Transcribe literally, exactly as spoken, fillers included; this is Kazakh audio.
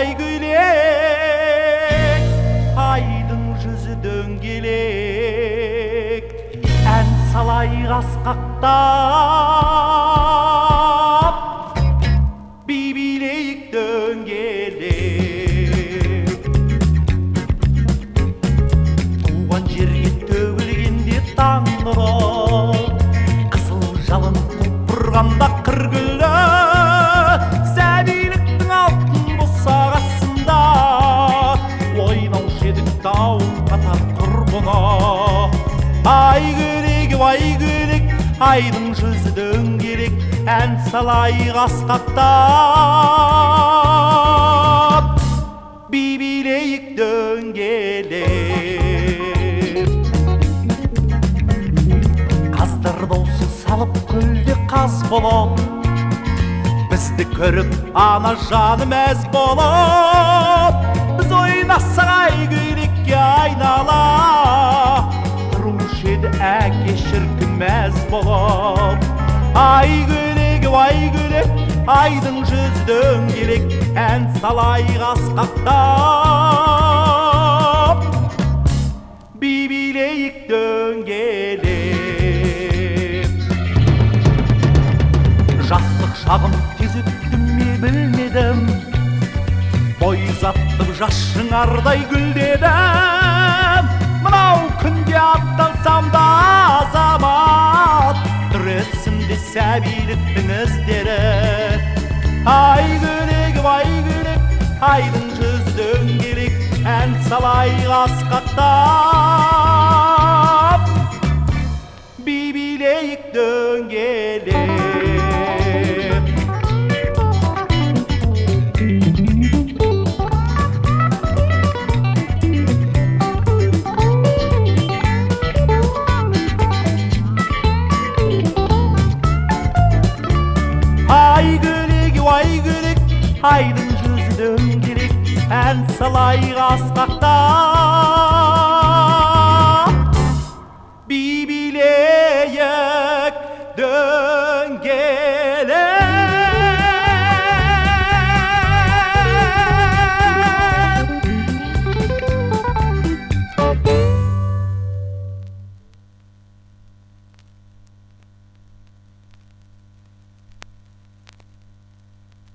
гүлек, айдың жүзі дөңгелек, ән салайық асқақтап, би билейік дөңгелек. Туған жерге төгілгенде таң нұры, қызыл жалын құлпырғанда қыр гүлі, сәбиліктің алтын босағасында ойнаушы едік дауыл қатар құрбыны. Ай гүлек, ай гүлек, айдың жүзі дөңгелек, ән салайық асқақтап, би билейік дөңгелек. Қаздар даусы салып көлде қаз болып, бізді көріп ана жаны мәз болып, біз ойнасақ ай гүлекке айнала, тұрушы еді әке шіркін мәз болып. Ай гүлек, ай гүлек, айдың жүзі дөңгелек, ән салайық асқақтап, би билейік дөңгелек. Жастық шағым тез өтті ме білмедім, бой ұзаттым жас шыңардай гүлдедім. Мынау күнде аттансам да азамат, түресімде сәбиліктің іздері. Ай гүлек, ай гүлек, айдың жүзі дөңгелек, ән салайық асқақтап, би билейік дөңгелек. Ай гүлек, ай гүлек, айдың жүзі дөңгелек, ән салайық асқақтап.